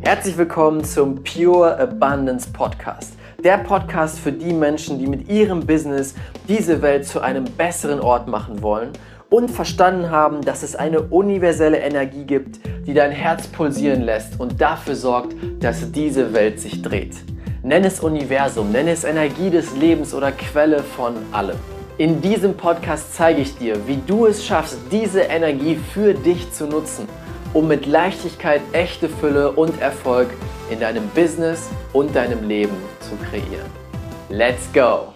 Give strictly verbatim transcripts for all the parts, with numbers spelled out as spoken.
Herzlich willkommen zum Pure Abundance Podcast. Der Podcast für die Menschen, die mit ihrem Business diese Welt zu einem besseren Ort machen wollen und verstanden haben, dass es eine universelle Energie gibt, die dein Herz pulsieren lässt und dafür sorgt, dass diese Welt sich dreht. Nenn es Universum, nenn es Energie des Lebens oder Quelle von allem. In diesem Podcast zeige ich dir, wie du es schaffst, diese Energie für dich zu nutzen, um mit Leichtigkeit echte Fülle und Erfolg in deinem Business und deinem Leben zu kreieren. Let's go!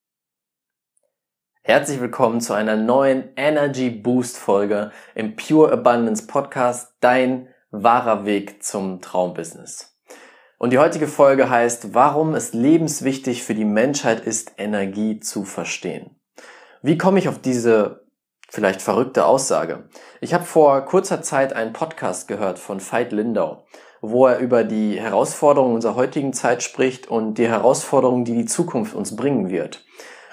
Herzlich willkommen zu einer neuen Energy Boost Folge im Pure Abundance Podcast, dein wahrer Weg zum Traumbusiness. Und die heutige Folge heißt, warum es lebenswichtig für die Menschheit ist, Energie zu verstehen. Wie komme ich auf diese vielleicht verrückte Aussage? Ich habe vor kurzer Zeit einen Podcast gehört von Veit Lindau, wo er über die Herausforderungen unserer heutigen Zeit spricht und die Herausforderungen, die die Zukunft uns bringen wird.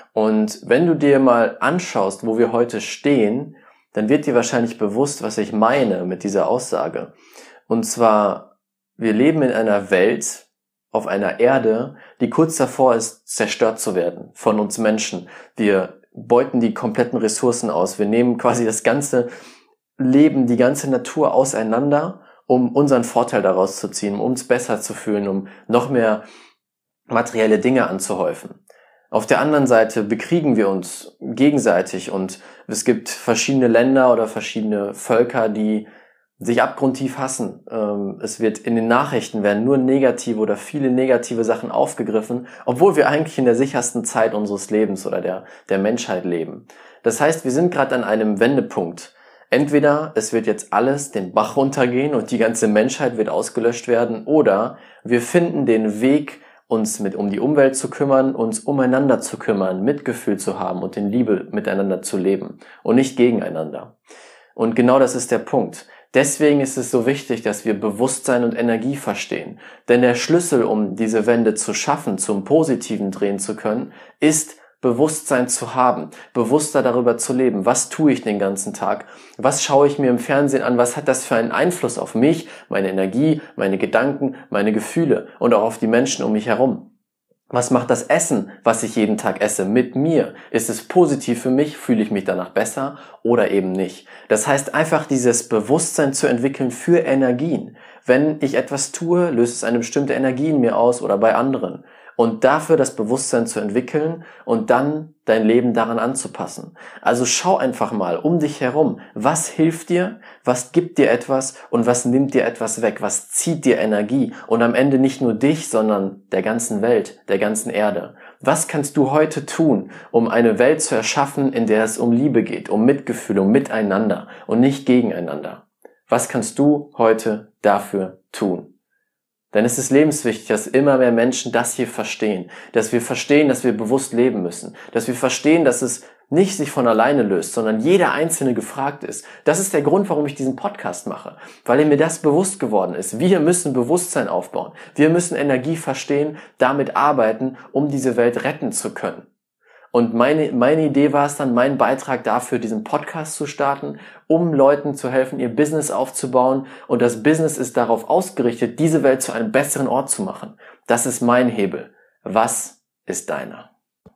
Und wenn du dir mal anschaust, wo wir heute stehen, dann wird dir wahrscheinlich bewusst, was ich meine mit dieser Aussage. Und zwar, wir leben in einer Welt, auf einer Erde, die kurz davor ist, zerstört zu werden von uns Menschen. Wir beuten die kompletten Ressourcen aus. Wir nehmen quasi das ganze Leben, die ganze Natur auseinander, um unseren Vorteil daraus zu ziehen, um uns besser zu fühlen, um noch mehr materielle Dinge anzuhäufen. Auf der anderen Seite bekriegen wir uns gegenseitig und es gibt verschiedene Länder oder verschiedene Völker, die sich abgrundtief hassen. Es wird in den Nachrichten werden nur negative oder viele negative Sachen aufgegriffen, obwohl wir eigentlich in der sichersten Zeit unseres Lebens oder der, der Menschheit leben. Das heißt, wir sind gerade an einem Wendepunkt. Entweder es wird jetzt alles den Bach runtergehen und die ganze Menschheit wird ausgelöscht werden, oder wir finden den Weg, uns mit um die Umwelt zu kümmern, uns umeinander zu kümmern, Mitgefühl zu haben und in Liebe miteinander zu leben und nicht gegeneinander. Und genau das ist der Punkt. Deswegen ist es so wichtig, dass wir Bewusstsein und Energie verstehen. Denn der Schlüssel, um diese Wende zu schaffen, zum Positiven drehen zu können, ist Bewusstsein zu haben, bewusster darüber zu leben. Was tue ich den ganzen Tag? Was schaue ich mir im Fernsehen an? Was hat das für einen Einfluss auf mich, meine Energie, meine Gedanken, meine Gefühle und auch auf die Menschen um mich herum? Was macht das Essen, was ich jeden Tag esse, mit mir? Ist es positiv für mich? Fühle ich mich danach besser oder eben nicht? Das heißt, einfach dieses Bewusstsein zu entwickeln für Energien. Wenn ich etwas tue, löst es eine bestimmte Energie in mir aus oder bei anderen. Und dafür das Bewusstsein zu entwickeln und dann dein Leben daran anzupassen. Also schau einfach mal um dich herum. Was hilft dir? Was gibt dir etwas? Und was nimmt dir etwas weg? Was zieht dir Energie? Und am Ende nicht nur dich, sondern der ganzen Welt, der ganzen Erde. Was kannst du heute tun, um eine Welt zu erschaffen, in der es um Liebe geht, um Mitgefühl, um Miteinander und nicht gegeneinander? Was kannst du heute dafür tun? Denn es ist lebenswichtig, dass immer mehr Menschen das hier verstehen. Dass wir verstehen, dass wir bewusst leben müssen. Dass wir verstehen, dass es nicht sich von alleine löst, sondern jeder Einzelne gefragt ist. Das ist der Grund, warum ich diesen Podcast mache. Weil mir das bewusst geworden ist. Wir müssen Bewusstsein aufbauen. Wir müssen Energie verstehen, damit arbeiten, um diese Welt retten zu können. Und meine, meine Idee war es dann, meinen Beitrag dafür, diesen Podcast zu starten, um Leuten zu helfen, ihr Business aufzubauen. Und das Business ist darauf ausgerichtet, diese Welt zu einem besseren Ort zu machen. Das ist mein Hebel. Was ist deiner?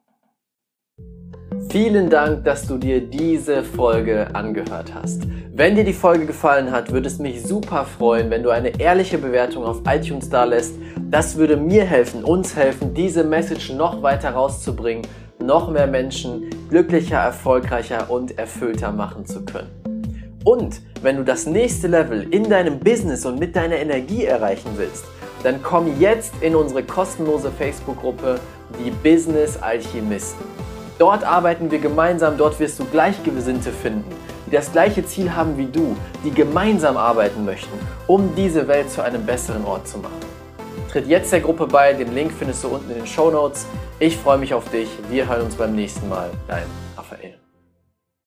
Vielen Dank, dass du dir diese Folge angehört hast. Wenn dir die Folge gefallen hat, würde es mich super freuen, wenn du eine ehrliche Bewertung auf iTunes dalässt. Das würde mir helfen, uns helfen, diese Message noch weiter rauszubringen, noch mehr Menschen glücklicher, erfolgreicher und erfüllter machen zu können. Und wenn du das nächste Level in deinem Business und mit deiner Energie erreichen willst, dann komm jetzt in unsere kostenlose Facebook-Gruppe, die Business Alchemisten. Dort arbeiten wir gemeinsam, dort wirst du Gleichgesinnte finden, die das gleiche Ziel haben wie du, die gemeinsam arbeiten möchten, um diese Welt zu einem besseren Ort zu machen. Tritt jetzt der Gruppe bei, den Link findest du unten in den Shownotes. Ich freue mich auf dich, wir hören uns beim nächsten Mal. Dein